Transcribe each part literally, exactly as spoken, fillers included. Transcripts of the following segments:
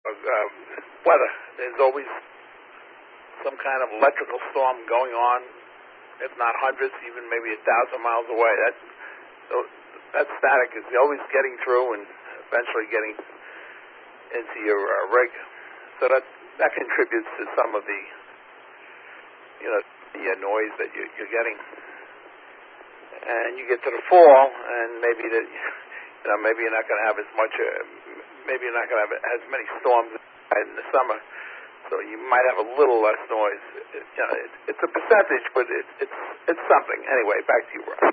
um, weather. There's always some kind of electrical storm going on, if not hundreds, even maybe a thousand miles away. That so that static is always getting through and eventually getting into your uh, rig. So that that contributes to some of the you know the uh, noise that you, you're getting. And you get to the fall, and maybe that you know maybe you're not going to have as much. Uh, maybe you're not going to have as many storms in the summer. So you might have a little less noise. It, you know, it, it's a percentage, but it, it's it's something. Anyway, back to you, Rob.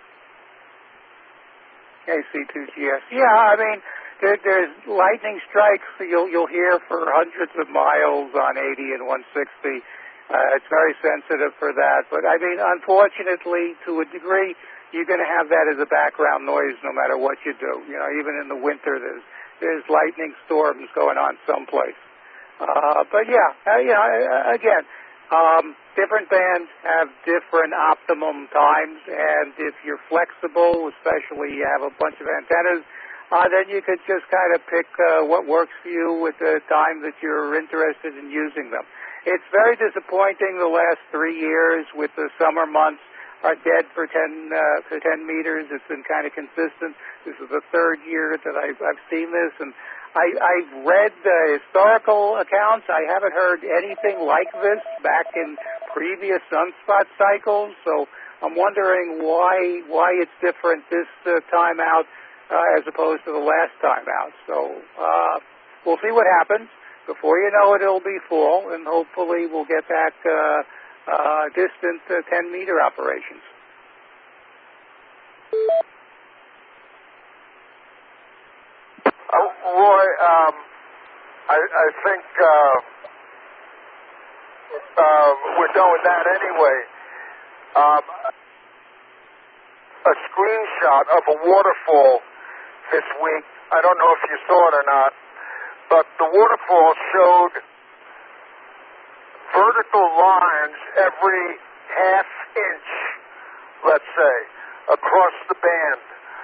A C two G S. Yeah, I mean, there, there's lightning strikes you'll you'll hear for hundreds of miles on eighty and one sixty. Uh, it's very sensitive for that. But I mean, unfortunately, to a degree, you're going to have that as a background noise no matter what you do. You know, even in the winter, there's there's lightning storms going on someplace. Uh, but yeah, uh, you know, again, um, different bands have different optimum times, and if you're flexible, especially you have a bunch of antennas, uh, then you could just kind of pick uh, what works for you with the time that you're interested in using them. It's very disappointing the last three years with the summer months are dead for ten uh, for ten meters. It's been kind of consistent. This is the third year that I've, I've seen this, and I, I've read the historical accounts. I haven't heard anything like this back in previous sunspot cycles, so I'm wondering why why it's different this uh, time out uh, as opposed to the last time out. So uh, we'll see what happens. Before you know it, it'll be full, and hopefully we'll get back uh, uh, distant uh, ten-meter operations. Uh, Roy, um, I, I think uh, uh, we're done with that anyway. Um, a screenshot of a waterfall this week. I don't know if you saw it or not, but the waterfall showed vertical lines every half inch, let's say, across the band.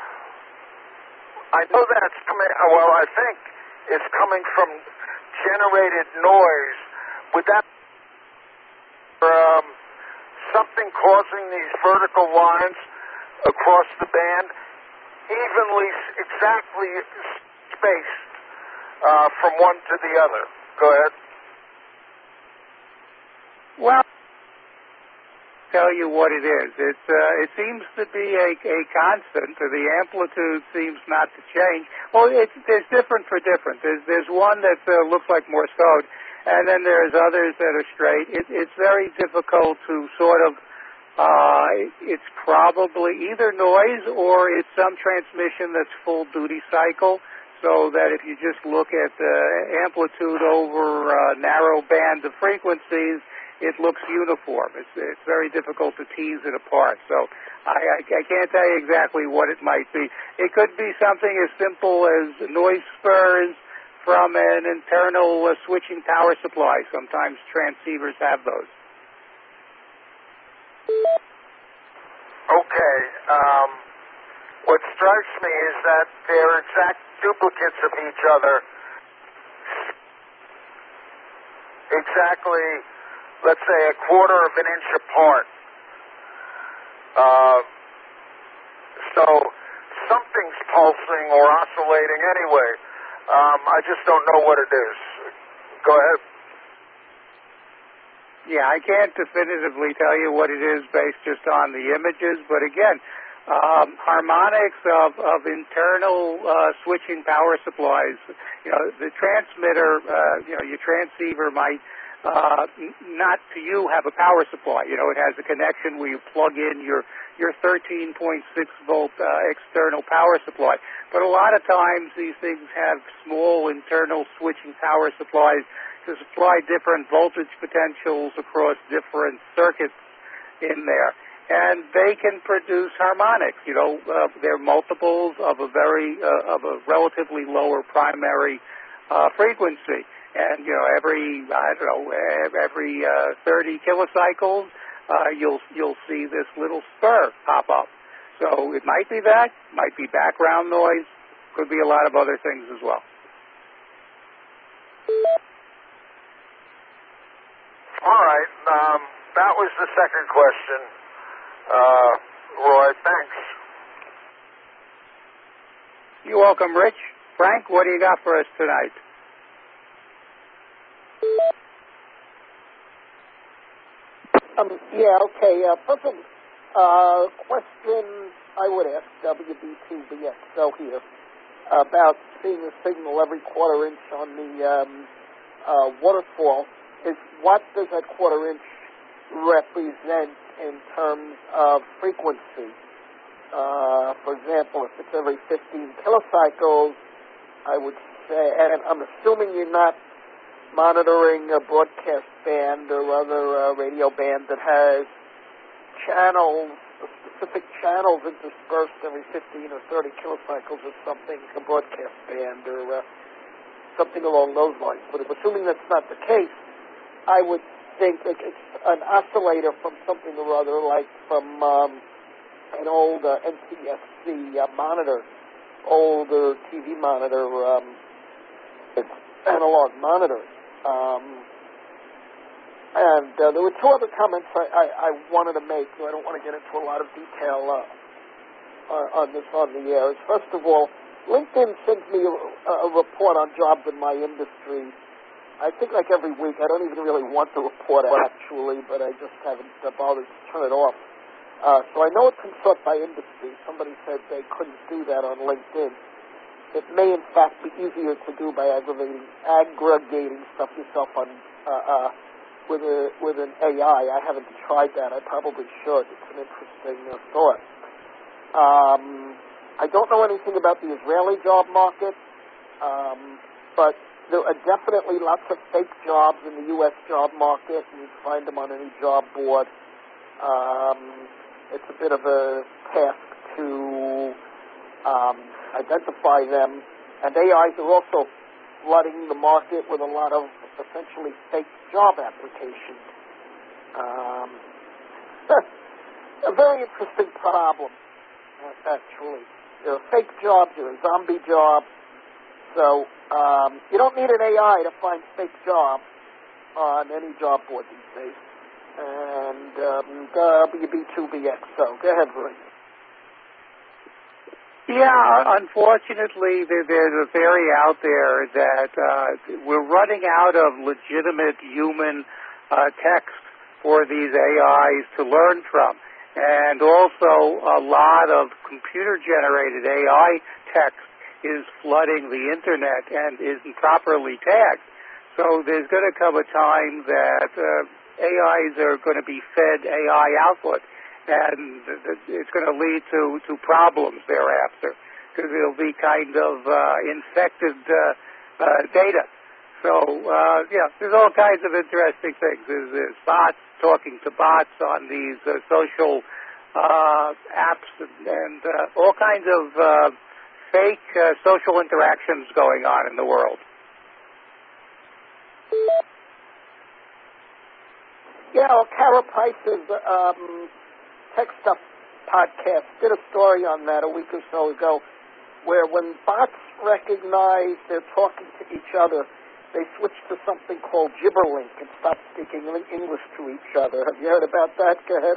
I know that's coming, well, I think it's coming from generated noise. Would that um, something causing these vertical lines across the band, evenly, exactly spaced uh, from one to the other? Go ahead. Well, tell you what it is. It uh, it seems to be a, a constant. The amplitude seems not to change. Well, it's there's different for different. There's there's one that uh, looks like Morse code, and then there's others that are straight. It, it's very difficult to sort of. Uh, it's probably either noise or it's some transmission that's full duty cycle. So that if you just look at the amplitude over a narrow band of frequencies, it looks uniform. It's, it's very difficult to tease it apart. So I, I, I can't tell you exactly what it might be. It could be something as simple as noise spurs from an internal uh, switching power supply. Sometimes transceivers have those. Okay. Um, what strikes me is that they're exact duplicates of each other. Exactly, let's say, a quarter of an inch apart. Uh, so something's pulsing or oscillating anyway. Um, I just don't know what it is. Go ahead. Yeah, I can't definitively tell you what it is based just on the images, but again, um, harmonics of, of internal uh, switching power supplies. You know, the transmitter, uh, you know, your transceiver might uh, not to you have a power supply. You know, it has a connection where you plug in your your thirteen point six volt uh, external power supply. But a lot of times these things have small internal switching power supplies to supply different voltage potentials across different circuits in there. And they can produce harmonics. You know, uh, they're multiples of a very, uh, of a relatively lower primary uh, frequency. And, you know, every, I don't know, every uh, thirty kilocycles, uh, you'll, you'll see this little spur pop up. So it might be that, might be background noise, could be a lot of other things as well. that was the second question. Uh, Roy, thanks. You're welcome, Rich. Frank, what do you got for us tonight? Um, yeah, okay. Uh, first of all, uh, question I would ask W B two B X O here about seeing the signal every quarter inch on the um, uh, waterfall is what does that quarter inch represent in terms of frequency? Uh, for example, if it's every fifteen kilocycles, I would say, and I'm assuming you're not monitoring a broadcast band or other uh, radio band that has channels, specific channels interspersed every fifteen or thirty kilocycles or something, a broadcast band or uh, something along those lines. But if assuming that's not the case, I would think like it's an oscillator from something or other, like from um, an old uh, N T S C uh, monitor, older T V monitor, um, it's analog monitor. Um, and uh, there were two other comments I, I, I wanted to make, so I don't want to get into a lot of detail uh, on, on this on the air. First of all, LinkedIn sends me a, a report on jobs in my industry. I think like every week. I don't even really want the report actually, but I just haven't bothered to turn it off. Uh, so I know it can sort by industry. Somebody said they couldn't do that on LinkedIn. It may, in fact, be easier to do by aggregating, aggregating stuff yourself on uh, uh, with a with an A I. I haven't tried that. I probably should. It's an interesting uh, thought. Um, I don't know anything about the Israeli job market, um, but there are definitely lots of fake jobs in the U S job market, and you can find them on any job board. Um, it's a bit of a task to um, identify them, and A Is are also flooding the market with a lot of essentially fake job applications. Um, a very interesting problem, actually. There are fake jobs, there are zombie jobs, so um, you don't need an A I to find fake jobs on any job board these days. And um, W B two B X O. Go ahead, Ray. Yeah, unfortunately, there, there's a theory out there that uh, we're running out of legitimate human uh, text for these A Is to learn from. And also, a lot of computer-generated A I text is flooding the Internet and isn't properly tagged. So there's going to come a time that uh, A Is are going to be fed A I output, and it's going to lead to, to problems thereafter, because it'll be kind of uh, infected uh, uh, data. So, uh, yeah, there's all kinds of interesting things. There's, there's bots talking to bots on these uh, social uh, apps and, and uh, all kinds of uh, fake uh, social interactions going on in the world. Yeah, well, Kara Price's um, Tech Stuff podcast did a story on that a week or so ago, where when bots recognize they're talking to each other, they switch to something called Gibberlink and stop speaking English to each other. Have you heard about that? Go ahead.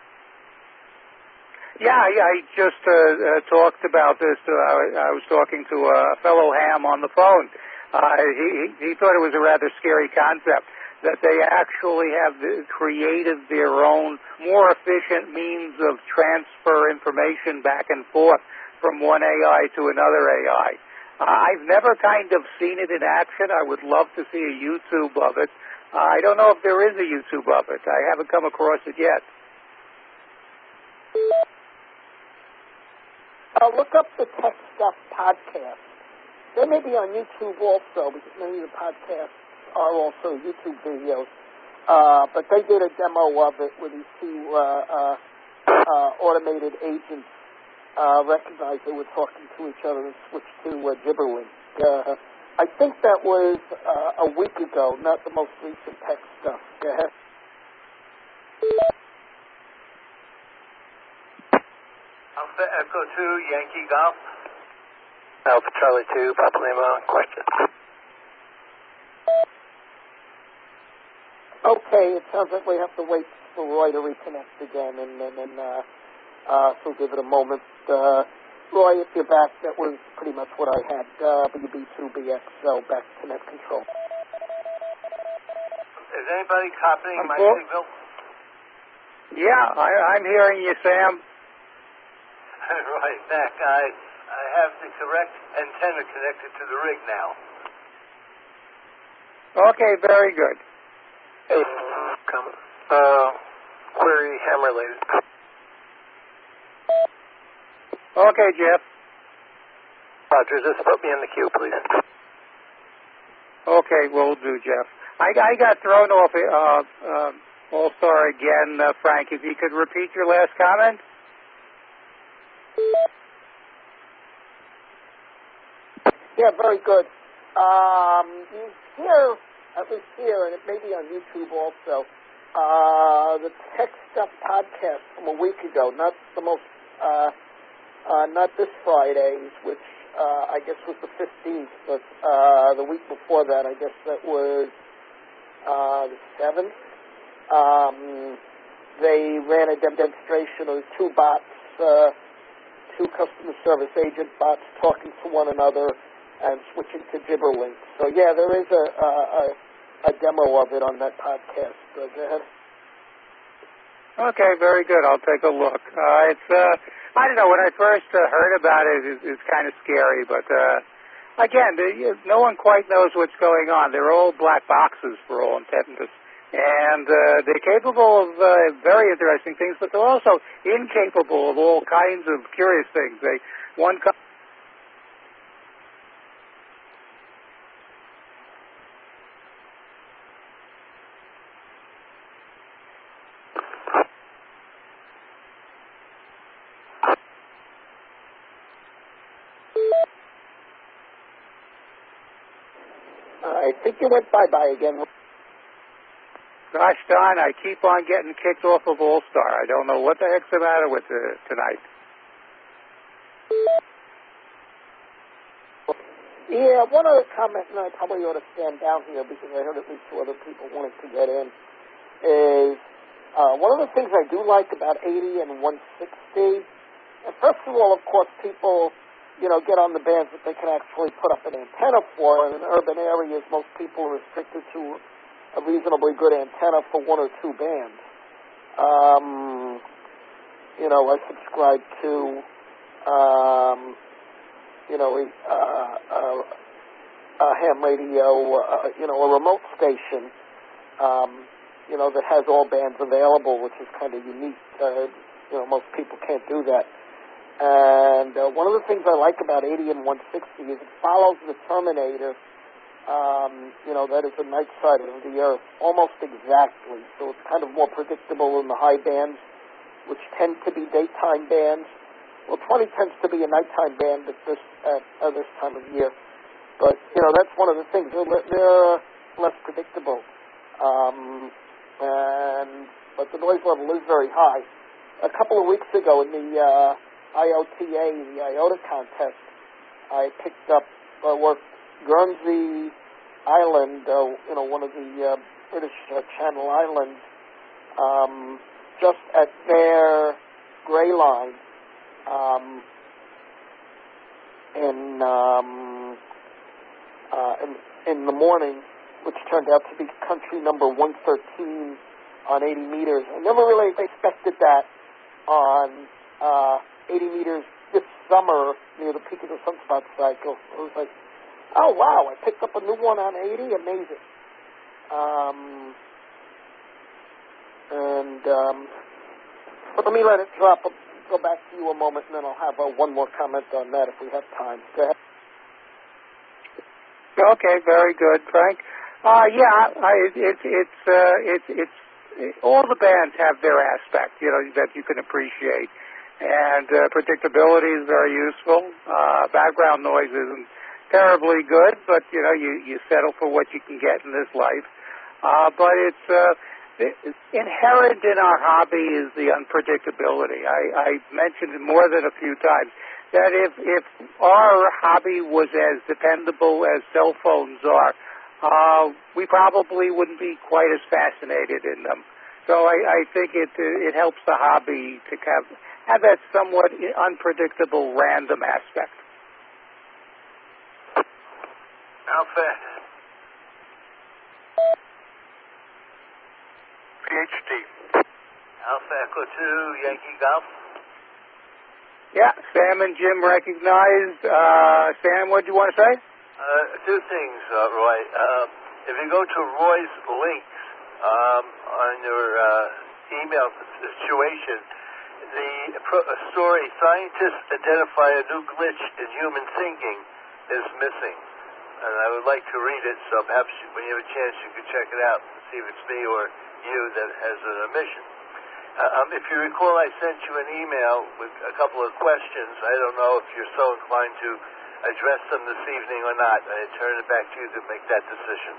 Yeah, yeah, I just uh, uh, talked about this. Uh, I, I was talking to a fellow ham on the phone. Uh, he, he thought it was a rather scary concept, that they actually have created their own more efficient means of transfer information back and forth from one A I to another A I. Uh, I've never kind of seen it in action. I would love to see a YouTube of it. Uh, I don't know if there is a YouTube of it. I haven't come across it yet. Uh, look up the Tech Stuff podcast. They may be on YouTube also, because many of the podcasts are also YouTube videos. Uh, but they did a demo of it where these two uh, uh, uh, automated agents uh, recognized they were talking to each other and switched to uh, Gibberlink. Uh, I think that was uh, a week ago, not the most recent Tech Stuff. Go ahead. Alpha Echo two, Yankee Golf. Alpha Charlie two, Papa Lima, question. Okay, it sounds like we have to wait for Roy to reconnect again, and then uh, uh, so give it a moment. Uh, Roy, if you're back, that was pretty much what I had. Uh, W B two B X L back to net control. Is anybody copying I'm my cool. signal? Yeah, I, I'm hearing you, Sam. Right back. I I have the correct antenna connected to the rig now. Okay, very good. Hey, come. Uh, query ham related. Okay, Jeff. Roger, just put me in the queue, please. Okay, will do, Jeff. I, I got thrown off uh, uh, All-Star again, uh, Frank. If you could repeat your last comment. Yeah, very good. Um, you hear, at least here, and it may be on YouTube also, uh, the Tech Stuff podcast from a week ago, not the most, uh, uh, not this Friday's, which uh, I guess was the fifteenth, but uh, the week before that, I guess that was uh, the seventh. Um, they ran a demonstration of two bots, uh, two customer service agent bots talking to one another and switching to Gibberlink. So, yeah, there is a, a, a, a demo of it on that podcast. Uh, go ahead. Okay, very good. I'll take a look. Uh, it's, uh, I don't know, when I first uh, heard about it, it, it's kind of scary, but, uh, again, the, no one quite knows what's going on. They're all black boxes for all intents, and uh, they're capable of uh, very interesting things, but they're also incapable of all kinds of curious things. They, one co- I think you went bye-bye again. Gosh darn, I keep on getting kicked off of All-Star. I don't know what the heck's the matter with uh, tonight. Yeah, one other comment, and I probably ought to stand down here because I heard at least two other people wanted to get in, is uh, one of the things I do like about eighty and one sixty, and first of all, of course, people, you know, get on the bands that they can actually put up an antenna for, and in urban areas, most people are restricted to a reasonably good antenna for one or two bands. Um, you know, I subscribe to, um, you know, a, uh, a, a ham radio, uh, you know, a remote station, um, you know, that has all bands available, which is kind of unique. Uh, you know, most people can't do that. And uh, one of the things I like about eighty and one sixty is it follows the Terminator. Um, you know, that is the night side of the Earth, almost exactly. So it's kind of more predictable in the high bands, which tend to be daytime bands. Well, twenty tends to be a nighttime band at this at uh, this time of year. But, you know, that's one of the things. They're, they're less predictable. Um, and but the noise level is very high. A couple of weeks ago in the uh, I O T A, the IOTA contest, I picked up, uh, worked Guernsey Island, uh, you know, one of the uh, British uh, Channel Islands, um, just at their gray line um, in, um, uh, in in the morning, which turned out to be country number one thirteen on eighty meters. I never really expected that on uh, eighty meters this summer near the peak of the sunspot cycle. It was like, oh, wow, I picked up a new one on eighty. Amazing. Um, and, um, but let me let it drop. I'll go back to you a moment, and then I'll have uh, one more comment on that if we have time. Go ahead. Okay, very good, Frank. Uh, yeah, I, it, it, it's, uh, it, it's, it, all the bands have their aspect, you know, that you can appreciate. And uh, predictability is very useful. Uh, background noise isn't terribly good, but, you know, you, you settle for what you can get in this life. Uh, but it's, uh, it's inherent in our hobby is the unpredictability. I, I mentioned it more than a few times that if, if our hobby was as dependable as cell phones are, uh, we probably wouldn't be quite as fascinated in them. So I, I think it it helps the hobby to have have that somewhat unpredictable, random aspect. Alpha. P H D. Alpha Echo two, Yankee Golf. Yeah, Sam and Jim recognized. Uh, Sam, what do you want to say? Uh, two things, uh, Roy. Uh, if you go to Roy's links um, on your uh, email situation, the pro- story, scientists identify a new glitch in human thinking, is missing. And I would like to read it, so perhaps when you have a chance you could check it out and see if it's me or you that has an omission. Uh, um, if you recall, I sent you an email with a couple of questions. I don't know if you're so inclined to address them this evening or not. I turn it back to you to make that decision.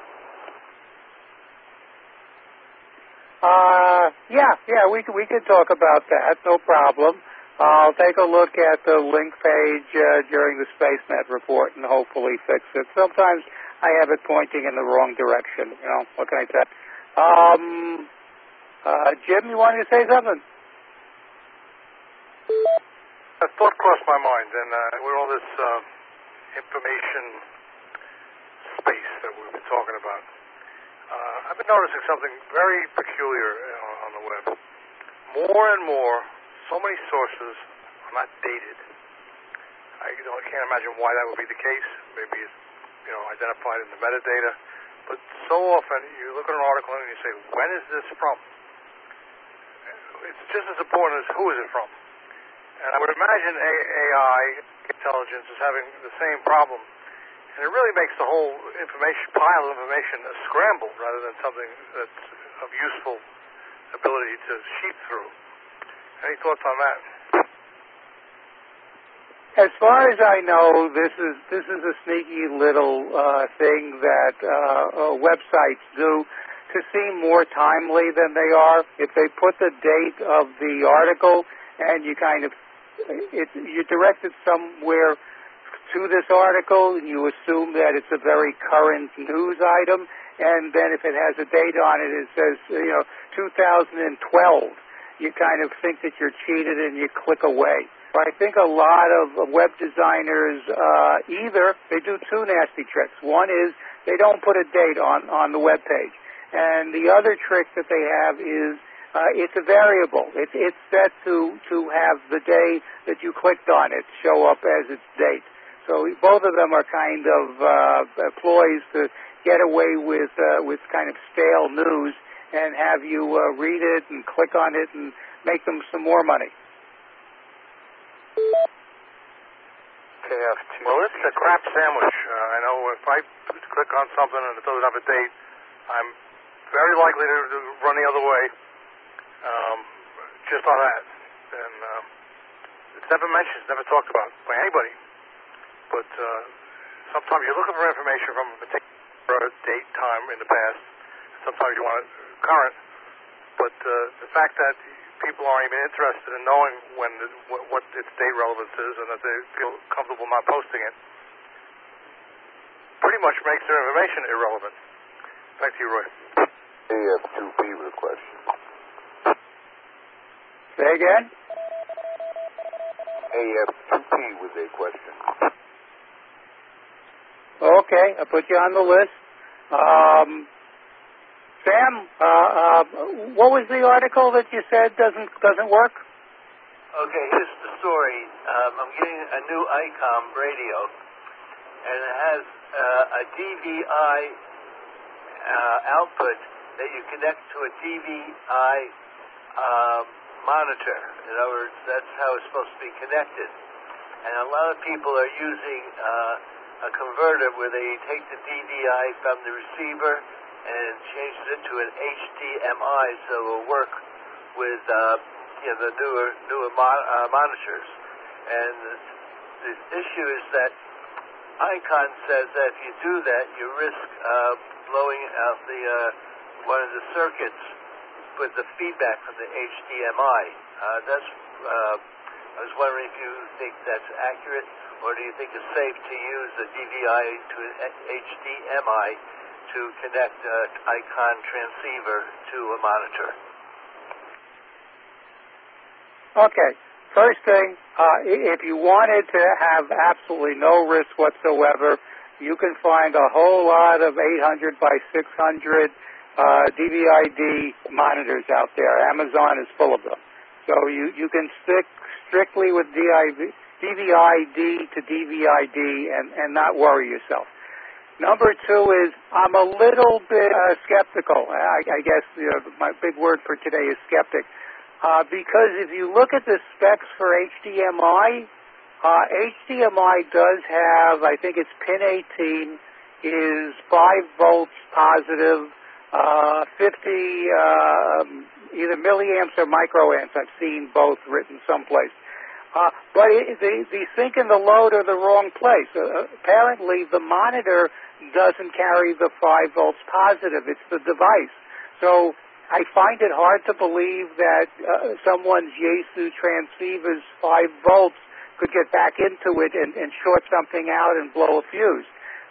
Uh, yeah, yeah, we could, we could talk about that, no problem. I'll take a look at the link page uh, during the SpaceNet report and hopefully fix it. Sometimes I have it pointing in the wrong direction, you know, what can I say? Um, uh, Jim, you wanted to say something? A thought crossed my mind, and uh, with all this uh, information space that we've been talking about, uh, I've been noticing something very peculiar uh, on the web. More and more, so many sources are not dated. I, you know, I can't imagine why that would be the case. Maybe it's, you know, identified in the metadata. But so often, you look at an article and you say, when is this from? It's just as important as who is it from. And I would imagine A I, intelligence, is having the same problem. And it really makes the whole information pile of information a scramble rather than something that's of useful ability to sheep through. Any thoughts on that? As far as I know, this is this is a sneaky little uh, thing that uh, uh, websites do to seem more timely than they are. If they put the date of the article and you kind of it, you direct it somewhere to this article, and you assume that it's a very current news item, and then if it has a date on it, it says you know two thousand twelve. You kind of think that you're cheated and you click away. I think a lot of web designers uh, either, they do two nasty tricks. One is they don't put a date on, on the web page. And the other trick that they have is uh, it's a variable. It, it's set to, to have the day that you clicked on it show up as its date. So both of them are kind of uh, ploys to get away with, uh, with kind of stale news and have you uh, read it and click on it and make them some more money. K F two. Well, it's a crap sandwich. Uh, I know if I click on something and it doesn't have a date, I'm very likely to, to run the other way, um, just on that. And um, it's never mentioned, it's never talked about by anybody. But uh, sometimes you're looking for information from a particular date, time in the past. Sometimes you want it current. But uh, the fact that people aren't even interested in knowing when the, what, what its date relevance is and that they feel comfortable not posting it pretty much makes their information irrelevant. Back to you, Roy. A F two P with a question. Say again? A F two P with a question. Okay, I'll put you on the list. Um, Sam, uh, uh, what was the article that you said doesn't doesn't work? Okay, here's the story. Um, I'm getting a new ICOM radio, and it has uh, a D V I uh, output that you connect to a D V I um, monitor. In other words, that's how it's supposed to be connected. And a lot of people are using uh, a converter where they take the D V I from the receiver and changes it to an H D M I so it will work with uh, you know, the newer newer mon- uh, monitors. And the, the issue is that ICON says that if you do that, you risk uh, blowing out the uh, one of the circuits with the feedback from the H D M I. Uh, that's uh, I was wondering if you think that's accurate, or do you think it's safe to use a D V I to an H D M I to connect an ICON transceiver to a monitor? Okay. First thing, uh, if you wanted to have absolutely no risk whatsoever, you can find a whole lot of eight hundred by six hundred uh, D V I D monitors out there. Amazon is full of them. So you, you can stick strictly with D V I D to D V I D and, and not worry yourself. Number two is I'm a little bit uh, skeptical. I, I guess you know, my big word for today is skeptic. Uh, because if you look at the specs for H D M I, uh, H D M I does have, I think it's pin eighteen, is five volts positive, uh, fifty uh, either milliamps or microamps. I've seen both written someplace. Uh, but it, they, they think in the load are the wrong place. Uh, apparently the monitor doesn't carry the five volts positive. It's the device. So I find it hard to believe that uh, someone's Yaesu transceiver's five volts could get back into it and, and short something out and blow a fuse.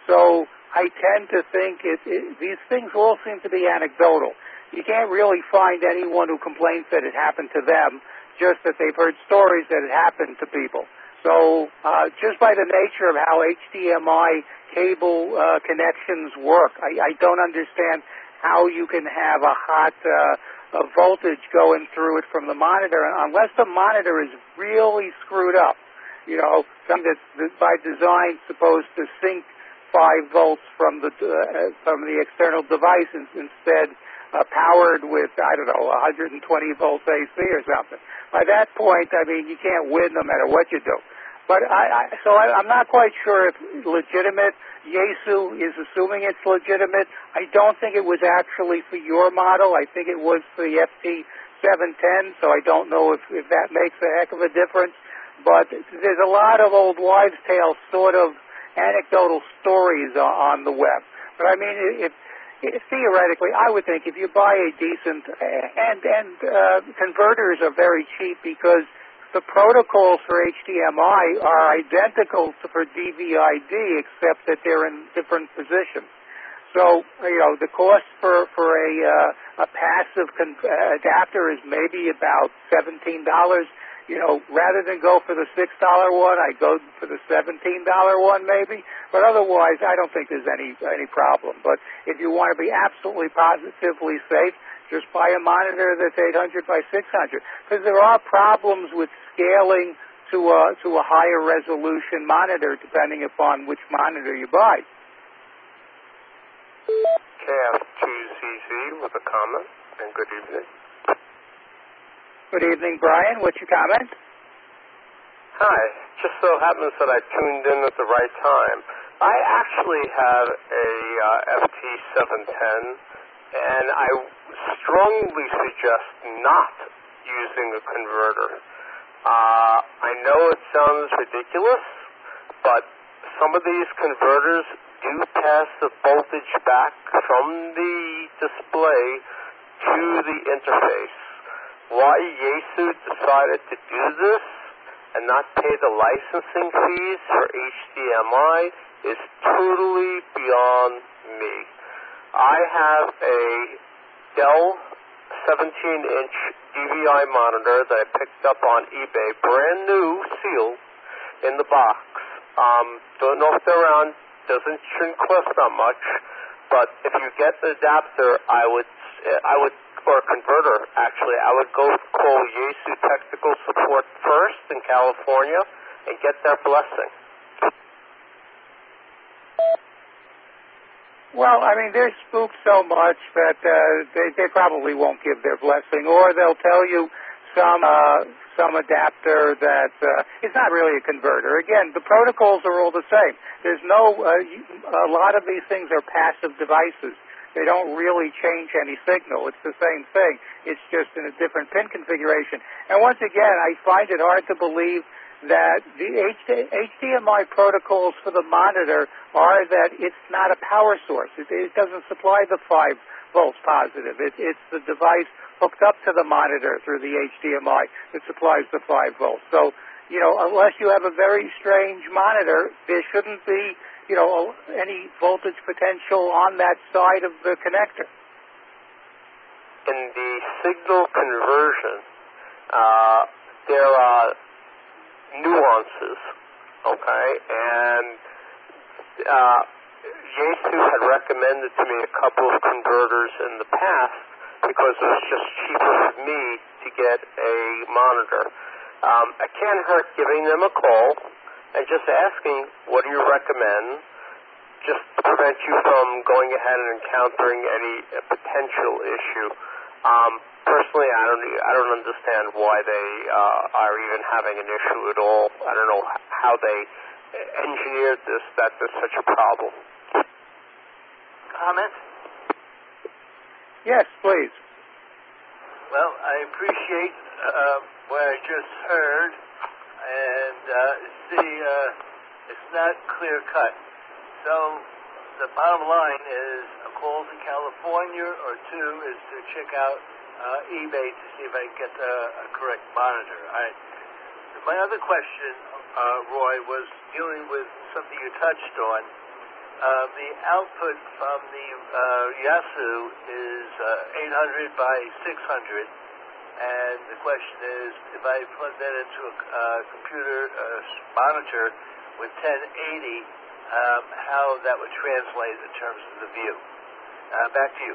So I tend to think it, it, these things all seem to be anecdotal. You can't really find anyone who complains that it happened to them, just that they've heard stories that it happened to people. So uh, just by the nature of how H D M I cable uh, connections work, I, I don't understand how you can have a hot uh, a voltage going through it from the monitor, unless the monitor is really screwed up. You know, something that's by design supposed to sync five volts from the uh, from the external device instead uh, powered with, I don't know, one hundred twenty volts A C or something. By that point, I mean, you can't win no matter what you do. But I, I so I, I'm not quite sure if legitimate. Yaesu is assuming it's legitimate. I don't think it was actually for your model. I think it was for the F T seven ten, so I don't know if, if that makes a heck of a difference. But there's a lot of old wives' tale sort of anecdotal stories on the web. But I mean, if, if theoretically, I would think if you buy a decent, and, and uh, converters are very cheap because the protocols for H D M I are identical to for D V I D, except that they're in different positions. So, you know, the cost for, for a, uh, a passive con- adapter is maybe about seventeen dollars. You know, rather than go for the six dollar one, I go for the seventeen dollar one maybe. But otherwise, I don't think there's any, any problem. But if you want to be absolutely positively safe, just buy a monitor that's eight hundred by six hundred. Because there are problems with scaling to a, to a higher resolution monitor depending upon which monitor you buy. K F two Z Z with a comment, and good evening. Good evening, Brian. What's your comment? Hi. Just so happens that I tuned in at the right time. I actually have a uh, F T seven ten, and I strongly suggest not using a converter. Uh, I know it sounds ridiculous, but some of these converters do pass the voltage back from the display to the interface. Why Yaesu decided to do this and not pay the licensing fees for H D M I is totally beyond me. I have a Dell seventeen inch D V I monitor that I picked up on eBay, brand new, sealed, in the box. Um, don't know if they're around, doesn't shouldn't cost that much, but if you get the adapter, I would, I would, or a converter, actually, I would go call Yaesu Technical Support first in California and get their blessing. Well, I mean, they're spooked so much that uh, they, they probably won't give their blessing, or they'll tell you some uh, some adapter that uh, it's not really a converter. Again, the protocols are all the same. There's no uh, a lot of these things are passive devices. They don't really change any signal. It's the same thing. It's just in a different pin configuration. And once again, I find it hard to believe that the H D M I protocols for the monitor are that it's not a power source. It, it doesn't supply the five volts positive. It, it's the device hooked up to the monitor through the H D M I that supplies the five volts. So, you know, unless you have a very strange monitor, there shouldn't be, you know, any voltage potential on that side of the connector. In the signal conversion, uh, there are nuances, okay? And uh, Yaesu had recommended to me a couple of converters in the past because it was just cheaper for me to get a monitor. Um, it can't hurt giving them a call and just asking, what do you recommend, just to prevent you from going ahead and encountering any uh, potential issue. Um, personally, I don't I don't understand why they uh, are even having an issue at all. I don't know how they engineered this, that there's such a problem. Comment? Yes, please. Well, I appreciate uh, what I just heard, and uh, see, uh, it's not clear cut. So the bottom line is a call to California, or two is to check out uh, eBay to see if I can get a, a correct monitor. All right. My other question, uh, Roy, was dealing with something you touched on. Uh, the output from the uh, Yaesu is uh, eight hundred by six hundred, and the question is, if I plug that into a uh, computer uh, monitor with ten eighty, um, how that would translate in terms of the view. Uh, back to you.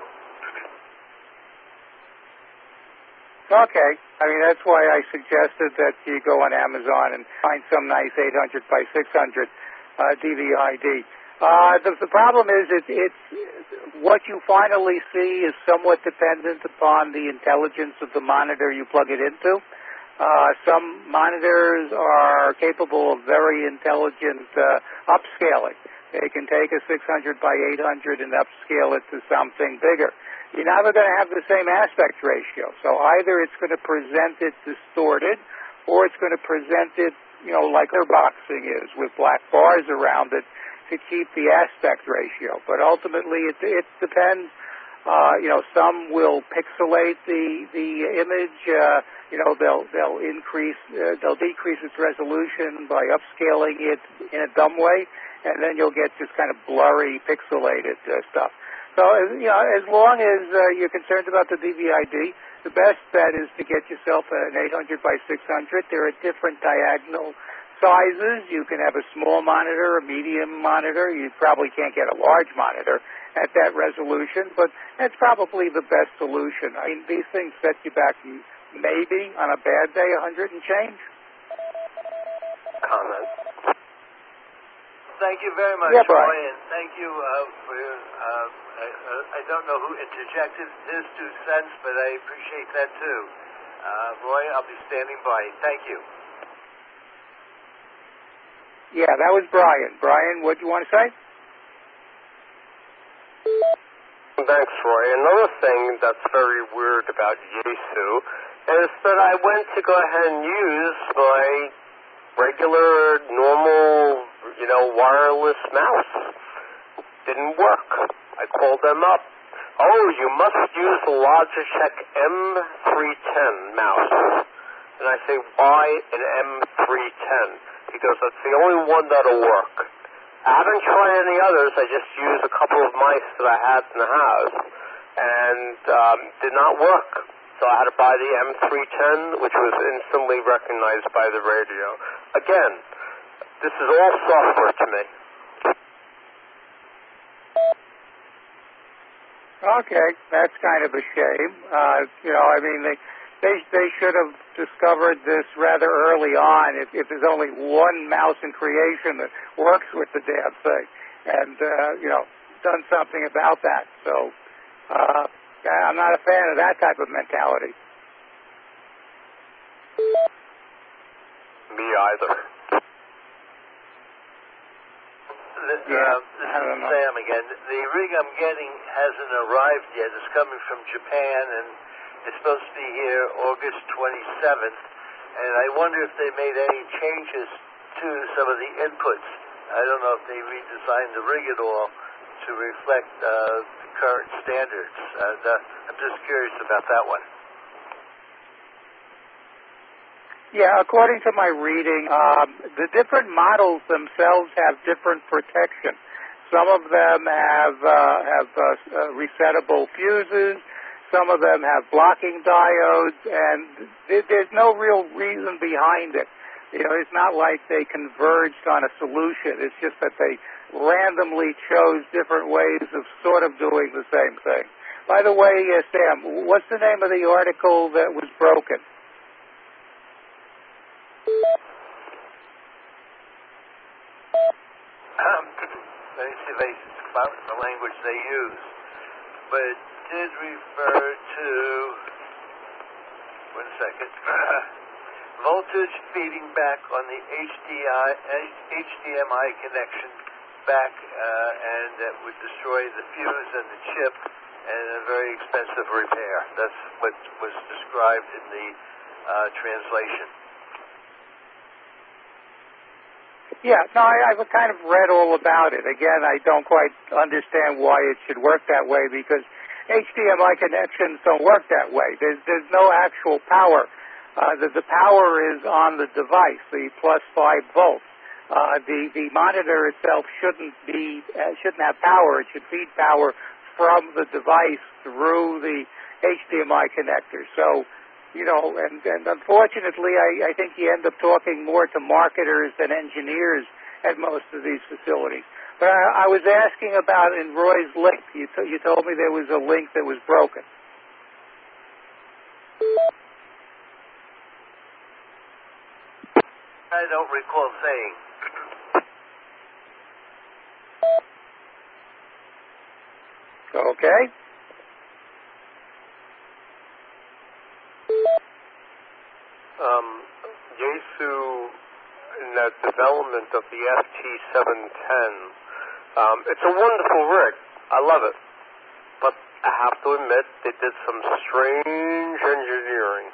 Okay. I mean, that's why I suggested that you go on Amazon and find some nice eight hundred by six hundred uh, D V I D. Uh, the, the problem is it, it's what you finally see is somewhat dependent upon the intelligence of the monitor you plug it into. Uh, some monitors are capable of very intelligent uh, upscaling. They can take a six hundred by eight hundred and upscale it to something bigger. You're never going to have the same aspect ratio. So either it's going to present it distorted, or it's going to present it, you know, like boxing is, with black bars around it to keep the aspect ratio. But ultimately, it, it depends. Uh, you know, some will pixelate the the image. Uh, you know, they'll they'll increase, uh, they'll decrease its resolution by upscaling it in a dumb way, and then you'll get just kind of blurry, pixelated uh, stuff. So, you know, as long as uh, you're concerned about the D V I D, the best bet is to get yourself an eight hundred by six hundred. There are different diagonal sizes. You can have a small monitor, a medium monitor. You probably can't get a large monitor at that resolution, but that's probably the best solution. I mean, these things set you back maybe on a bad day a hundred and change. Comment. Thank you very much, yeah, Roy, and thank you uh, for your, uh, I, uh, I don't know who interjected his two cents, but I appreciate that too. Uh, Roy, I'll be standing by. Thank you. Yeah, that was Brian. Brian, what do you want to say? Thanks, Roy. Another thing that's very weird about Yaesu is that I went to go ahead and use my regular, normal, you know, wireless mouse. Didn't work. I called them up. Oh, you must use the Logitech M three ten mouse. And I say, why an M three ten? Because that's the only one that'll work. I haven't tried any others. I just used a couple of mice that I had in the house, and um, did not work. So I had to buy the M three ten, which was instantly recognized by the radio. Again, this is all software to me. Okay, that's kind of a shame. Uh, you know, I mean, they they they should have discovered this rather early on. If, if there's only one mouse in creation that works with the damn thing, and uh, you know, done something about that. So uh, I'm not a fan of that type of mentality. Me either. The, yeah, uh, this is Sam again. The rig I'm getting hasn't arrived yet. It's coming from Japan, and it's supposed to be here August twenty-seventh. And I wonder if they made any changes to some of the inputs. I don't know if they redesigned the rig at all to reflect uh, the current standards. And uh, I'm just curious about that one. Yeah, according to my reading, um, the different models themselves have different protection. Some of them have uh, have uh, uh, resettable fuses. some of them have blocking diodes, and th- there's no real reason behind it. You know, it's not like they converged on a solution. It's just that they randomly chose different ways of sort of doing the same thing. By the way, uh, Sam, what's the name of the article that was broken? Um, let me see if I about the language they use. But it did refer to, one second, voltage feeding back on the H D M I connection back, uh, and that would destroy the fuse and the chip, and a very expensive repair. That's what was described in the uh, translation. Yeah, no, I, I've kind of read all about it. Again, I don't quite understand why it should work that way, because H D M I connections don't work that way. There's, there's no actual power. Uh, the, the power is on the device, the plus five volts. Uh, the, the monitor itself shouldn't be, uh, shouldn't have power. It should feed power from the device through the H D M I connector. So, you know, and, and unfortunately, I, I think you end up talking more to marketers than engineers at most of these facilities. But I, I was asking about in Roy's link. You, t- you told me there was a link that was broken. I don't recall saying. Okay. Um, Yaesu, in that development of the F T seven ten, um, it's a wonderful rig. I love it. But I have to admit, they did some strange engineering.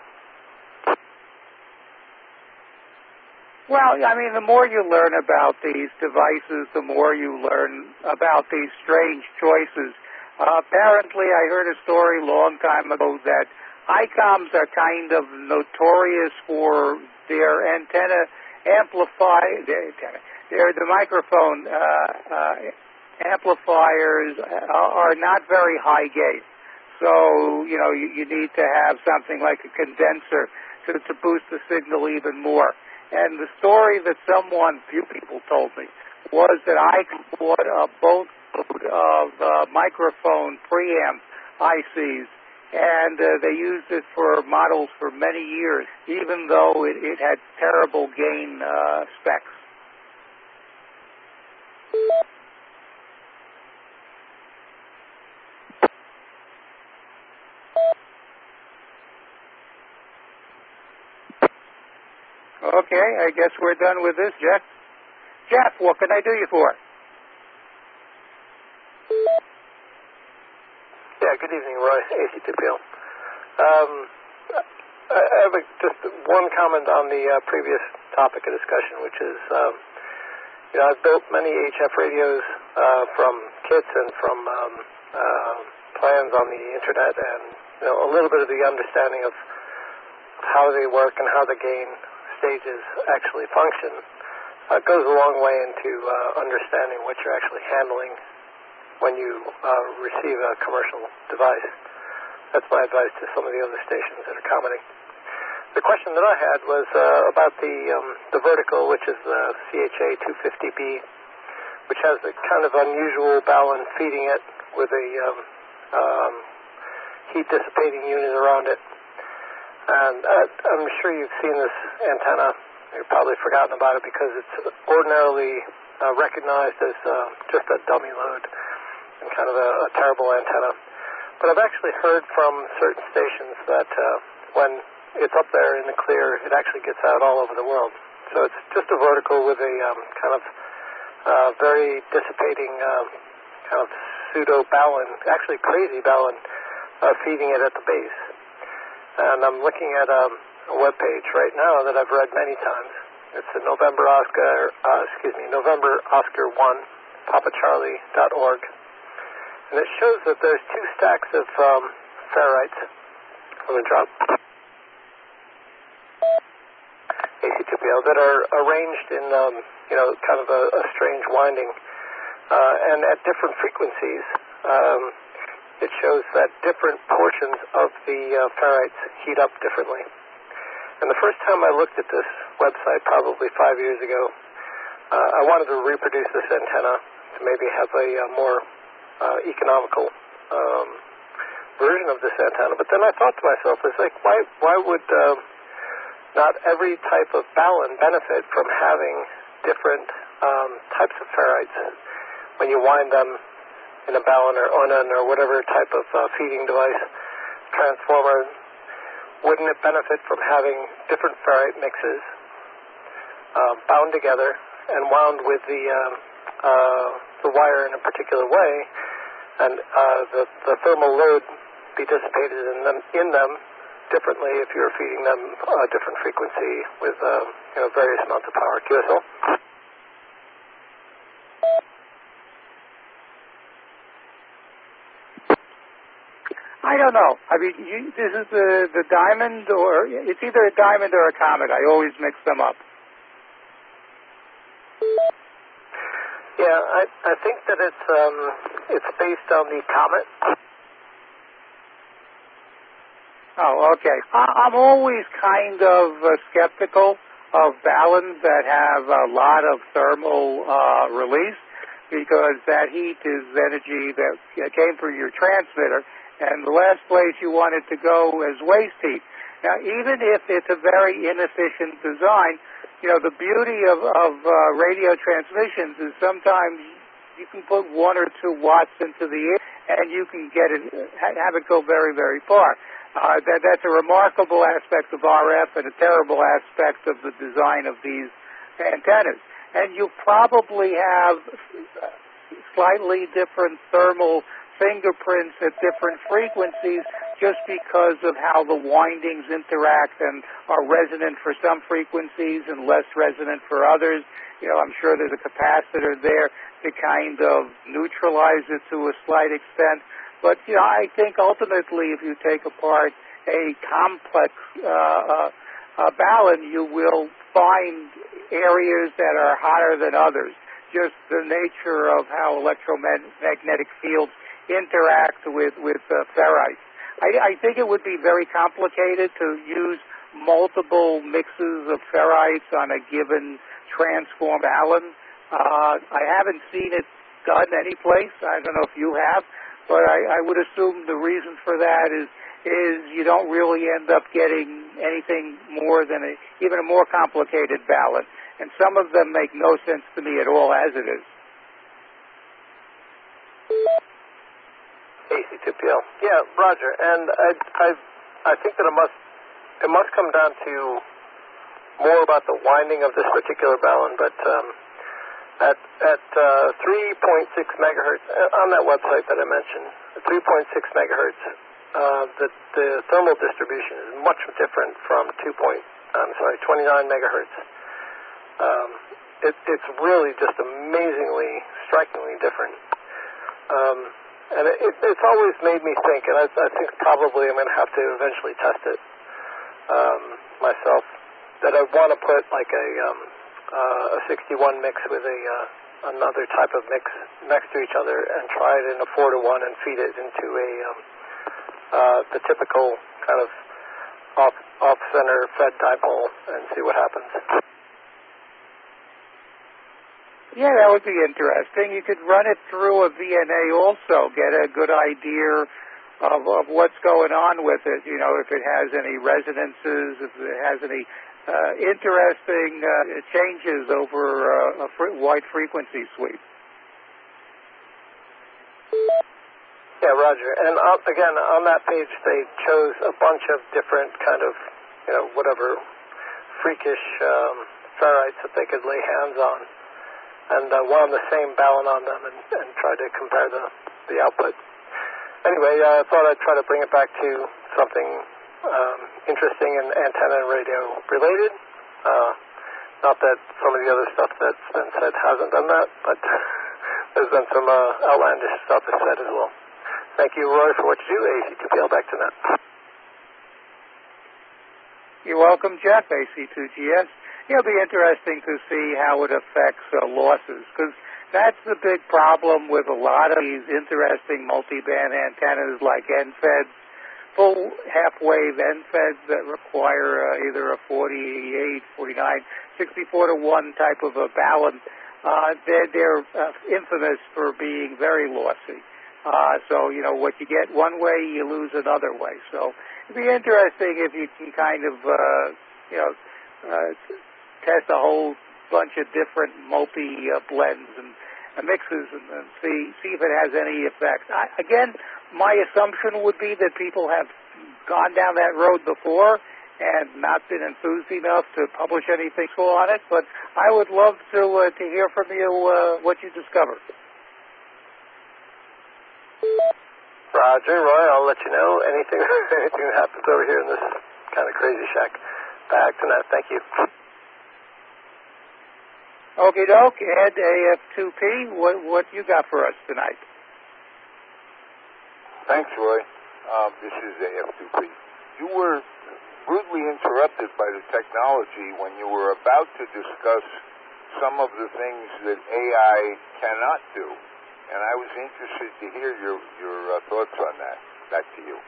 Well, I mean, the more you learn about these devices, the more you learn about these strange choices. Uh, apparently, I heard a story a long time ago that I COMs are kind of notorious for their antenna amplify, their antenna, their, the microphone uh, uh, amplifiers are not very high gain. So, you know, you, you need to have something like a condenser to, to boost the signal even more. And the story that someone, few people told me, was that I bought a boatload of uh, microphone preamp I Cs, and uh, they used it for models for many years, even though it, it had terrible gain uh, specs. Okay, I guess we're done with this, Jeff. Jeff, what can I do you for? Yeah, good evening, Roy, A C T P L. Um, I have a, just one comment on the uh, previous topic of discussion, which is, um, you know, I've built many H F radios uh, from kits and from um, uh, plans on the internet, and, you know, a little bit of the understanding of how they work and how the gain stages actually function uh, goes a long way into uh, understanding what you're actually handling when you uh, receive a commercial device. That's my advice to some of the other stations that are commenting. The question that I had was uh, about the um, the vertical, which is the C H A two fifty B, which has a kind of unusual balun feeding it with a um, um, heat dissipating unit around it. And uh, I'm sure you've seen this antenna. You've probably forgotten about it because it's ordinarily uh, recognized as uh, just a dummy load and kind of a, a terrible antenna. But I've actually heard from certain stations that uh, when it's up there in the clear, it actually gets out all over the world. So it's just a vertical with a um, kind of uh, very dissipating um, kind of pseudo balun, actually crazy balun, uh, feeding it at the base. And I'm looking at um, a web page right now that I've read many times. It's a November Oscar, uh, excuse me, November Oscar one, Papa Charlie dot org, and it shows that there's two stacks of um, ferrites. Let me drop A C T P L that are arranged in, um, you know, kind of a, a strange winding, uh, and at different frequencies. Um, it shows that different portions of the uh, ferrites heat up differently. And the first time I looked at this website, probably five years ago, uh, I wanted to reproduce this antenna to maybe have a uh, more uh, economical um, version of this antenna. But then I thought to myself, it's like, why, why would uh, not every type of balun benefit from having different um, types of ferrites when you wind them in a balun or onan or whatever type of uh, feeding device transformer? Wouldn't it benefit from having different ferrite mixes uh, bound together and wound with the um, uh, the wire in a particular way, and uh, the, the thermal load be dissipated in them, in them differently if you're feeding them a different frequency with uh, you know, various amounts of power? Q S L? I don't know. I mean, you, this is the, the diamond, or it's either a diamond or a comet. I always mix them up. Yeah, I, I think that it's um, it's based on the comet. Oh, okay. I, I'm always kind of uh, skeptical of baluns that have a lot of thermal uh, release, because that heat is energy that came through your transmitter, and the last place you want it to go is waste heat. Now, even if it's a very inefficient design, you know, the beauty of, of uh, radio transmissions is sometimes you can put one or two watts into the air and you can get it, have it go very, very far. Uh, that, that's a remarkable aspect of R F and a terrible aspect of the design of these antennas. And you probably have slightly different thermal fingerprints at different frequencies just because of how the windings interact and are resonant for some frequencies and less resonant for others. You know, I'm sure there's a capacitor there to kind of neutralize it to a slight extent. But, you know, I think ultimately if you take apart a complex uh, uh, uh, balun, you will find areas that are hotter than others. Just the nature of how electromagnetic fields interact with, with uh, ferrites. I, I think it would be very complicated to use multiple mixes of ferrites on a given transform balun. Uh, I haven't seen it done any place. I don't know if you have, but I, I would assume the reason for that is is you don't really end up getting anything more than a, even a more complicated balun. And some of them make no sense to me at all as it is. A C two P L. Yeah, Roger. And I, I, I think that it must, it must come down to more about the winding of this particular balun. But um, at at uh, three point six megahertz on that website that I mentioned, three point six megahertz, uh, the the thermal distribution is much different from two point. I'm sorry, twenty-nine megahertz. Um, it, it's really just amazingly, strikingly different. Um, And it, it, it's always made me think, and I, I think probably I'm going to have to eventually test it um, myself, that I want to put like a um, uh, a sixty-one mix with a uh, another type of mix next to each other and try it in a four to one and feed it into a um, uh, the typical kind of off off center fed dipole and see what happens. Yeah, that would be interesting. You could run it through a V N A also, get a good idea of, of what's going on with it, you know, if it has any resonances, if it has any uh, interesting uh, changes over uh, a fr- wide frequency sweep. Yeah, Roger. And uh, again, on that page, they chose a bunch of different kind of, you know, whatever freakish um, ferrites that they could lay hands on, and uh, wound the same balun on them and, and try to compare the, the output. Anyway, uh, I thought I'd try to bring it back to something um, interesting and antenna and radio related. Uh, not that some of the other stuff that's been said hasn't done that, but there's been some uh, outlandish stuff that's said as well. Thank you, Roy, for what you do. A C two P L, back to net. You're welcome, Jeff, A C two G S. It'll be interesting to see how it affects uh, losses, because that's the big problem with a lot of these interesting multi-band antennas like N FEDs, full half-wave N FEDs that require uh, either a forty-eight, forty-nine, sixty-four to one type of a balance. Uh, they're they're uh, infamous for being very lossy. Uh, so, you know, what you get one way, you lose another way. So it'd be interesting if you can kind of, uh, you know, uh, test a whole bunch of different multi-blends uh, and uh, mixes and, and see see if it has any effect. I, again, my assumption would be that people have gone down that road before and not been enthused enough to publish anything on it, but I would love to uh, to hear from you uh, what you discovered. Roger, Roy, I'll let you know anything anything that happens over here in this kind of crazy shack. Back to that. Thank you. Okie doke. Ed, A F two P, what, what you got for us tonight? Thanks, Roy. Um, this is A F two P. You were rudely interrupted by the technology when you were about to discuss some of the things that A I cannot do. And I was interested to hear your, your uh, thoughts on that. Back to you.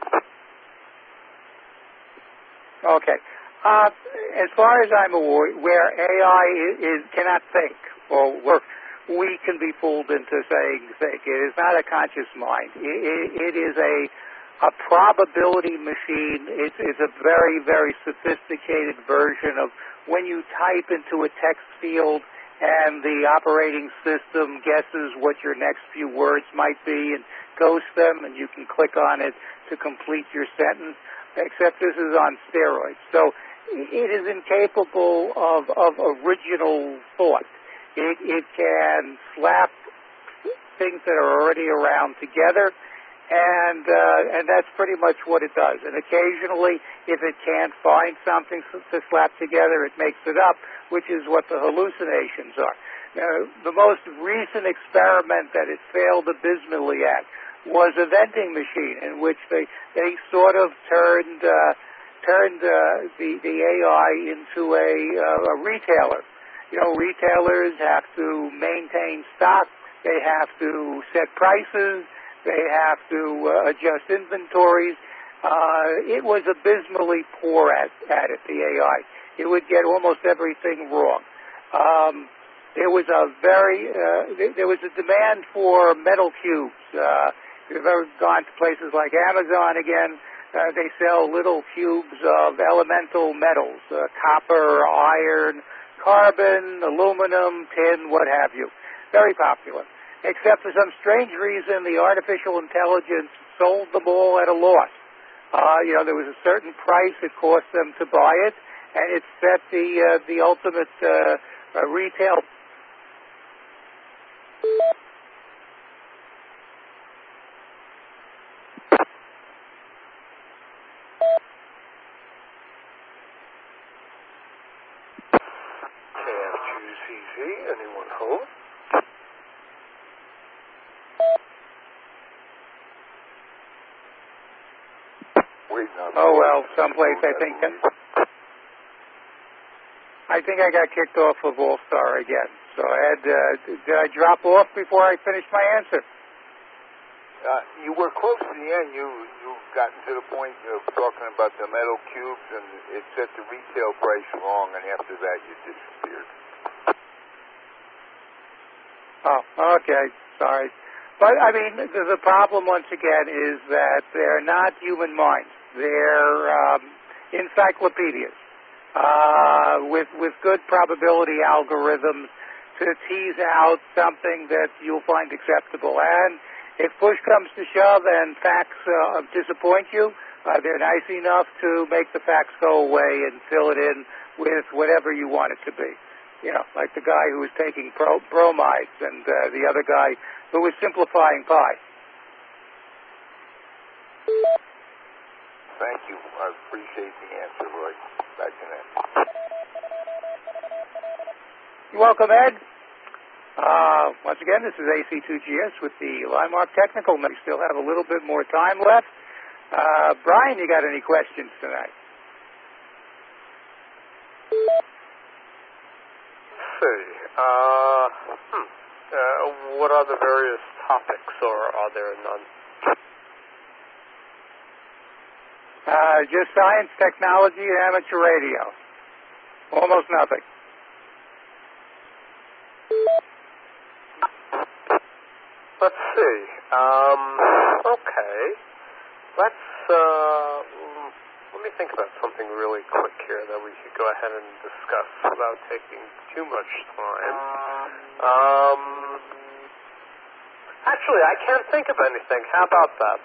Okay. Uh, as far as I'm aware, A I is, is cannot think or work. We can be fooled into saying think. It is not a conscious mind. It, it, it is a a probability machine. It's, it's a very, very sophisticated version of when you type into a text field and the operating system guesses what your next few words might be and ghosts them, and you can click on it to complete your sentence, except this is on steroids. So it is incapable of, of original thought. It, it can slap things that are already around together, and uh, and that's pretty much what it does. And occasionally, if it can't find something to slap together, it makes it up, which is what the hallucinations are. Now, the most recent experiment that it failed abysmally at was a vending machine in which they they sort of turned uh, turned uh, the the A I into a, uh, a retailer. You know, retailers have to maintain stock. They have to set prices. They have to uh, adjust inventories. Uh, it was abysmally poor at, at it, the A I. It would get almost everything wrong. Um, there was a very, uh, there was a demand for metal cubes. Uh, if you've ever gone to places like Amazon again, uh, they sell little cubes of elemental metals, uh, copper, iron, carbon, aluminum, tin, what have you. Very popular. Except for some strange reason, the artificial intelligence sold them all at a loss. Uh, you know, there was a certain price it cost them to buy it, and it set the uh, the ultimate uh, uh, retail. K F two C Z, anyone home? Oh, well, someplace I think I think I got kicked off of All-Star again. So, Ed, uh, did I drop off before I finished my answer? Uh, you were close to the end. You you gotten to the point of talking about the metal cubes, and it set the retail price wrong, and after that you disappeared. Oh, okay. Sorry. But, I mean, the, the problem, once again, is that they're not human minds. They're um, encyclopedias uh, with with good probability algorithms to tease out something that you'll find acceptable. And if push comes to shove and facts uh, disappoint you, uh, they're nice enough to make the facts go away and fill it in with whatever you want it to be. You know, like the guy who was taking pro- bromides and uh, the other guy who was simplifying pi. Thank you. I appreciate the answer, Roy. Back to that. You're welcome, Ed. Uh, once again, this is A C two G S with the Limark Technical. We still have a little bit more time left. Uh, Brian, you got any questions tonight? Let's see. Uh, hmm. Uh, what are the various topics, or are there none? Uh, just science, technology, and amateur radio. Almost nothing. Let's see. Um, okay. Let's, uh, let me think about something really quick here that we could go ahead and discuss without taking too much time. Um, actually, I can't think of anything. How about that?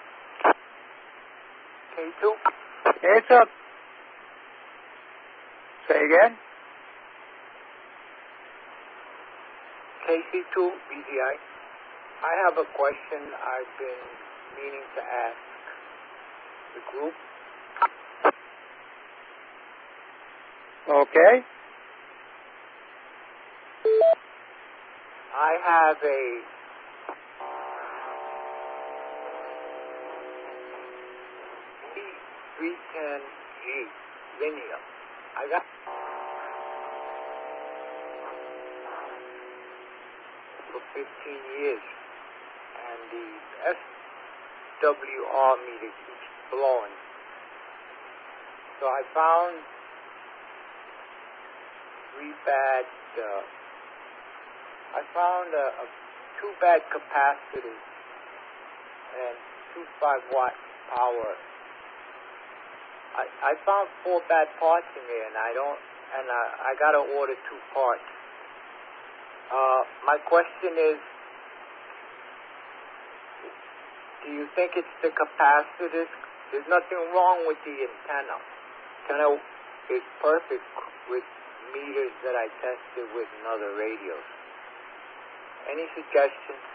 K two? It's up. Say again? K C two B D I. I have a question I've been meaning to ask the group. Okay. I have a T three ten G linear. I got for fifteen years, and the S W R meter keeps blowing. So I found three bad, uh, I found a, a two bad capacitors and two five watt power. I, I found four bad parts in there, and I don't, and I, I gotta order two parts. Uh, my question is, do you think it's the capacitors? There's nothing wrong with the antenna. Antenna is perfect with meters that I tested with another radios. Any suggestions?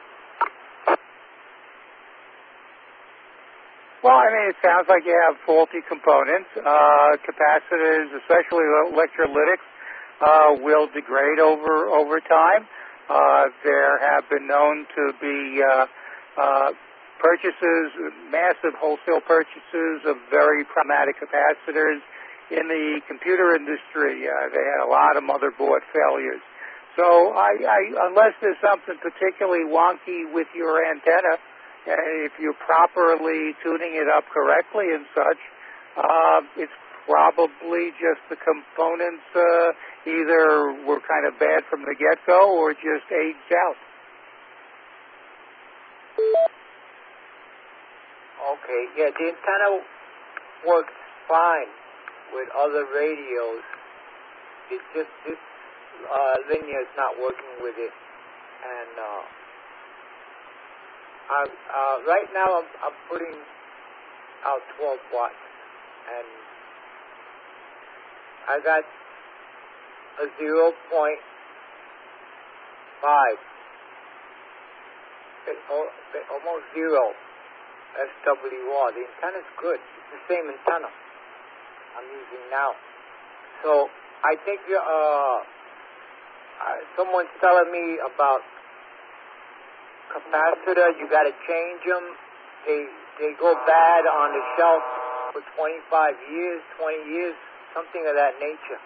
Well, I mean, it sounds like you have faulty components. Uh, capacitors, especially electrolytics, uh, will degrade over over time. Uh, there have been known to be uh, uh, purchases, massive wholesale purchases of very problematic capacitors in the computer industry. Uh, they had a lot of motherboard failures. So I, I, unless there's something particularly wonky with your antenna, uh, if you're properly tuning it up correctly and such, uh, it's probably just the components uh, either were kind of bad from the get-go or just aged out. Okay, yeah, the antenna works fine with other radios. It's just this uh, linear is not working with it, and uh, I'm, uh, right now I'm, I'm putting out twelve watts, and I got a zero point five, almost zero S W R. The antenna's good. It's the same antenna I'm using now. So I think uh, uh, someone's telling me about capacitor. You got to change them. They they go bad on the shelf for twenty-five years, twenty years, something of that nature.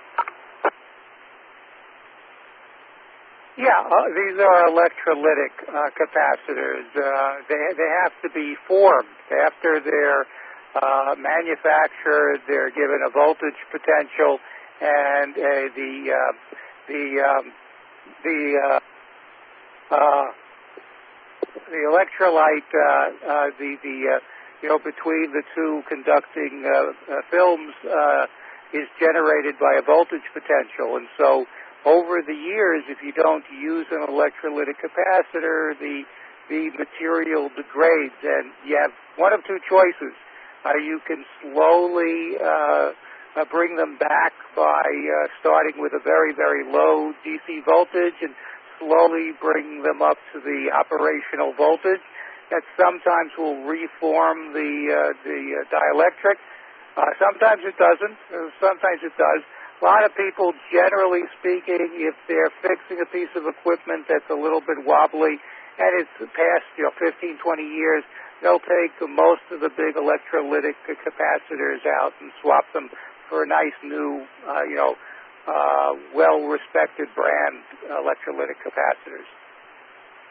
Yeah, uh, these are electrolytic uh, capacitors. Uh, they they have to be formed after they're uh, manufactured. They're given a voltage potential, and uh, the uh, the um, the uh, uh, the electrolyte, uh, uh, the the uh, you know between the two conducting uh, uh, films uh, is generated by a voltage potential, and so over the years, if you don't use an electrolytic capacitor, the the material degrades, and you have one of two choices. Uh, you can slowly uh, uh, bring them back by uh, starting with a very, very low D C voltage and slowly bring them up to the operational voltage. That sometimes will reform the uh, the uh, dielectric. Uh, sometimes it doesn't. Uh, sometimes it does. A lot of people, generally speaking, if they're fixing a piece of equipment that's a little bit wobbly and it's past, you know, fifteen, twenty years, they'll take most of the big electrolytic capacitors out and swap them for a nice new, uh, you know, uh, well-respected brand electrolytic capacitors.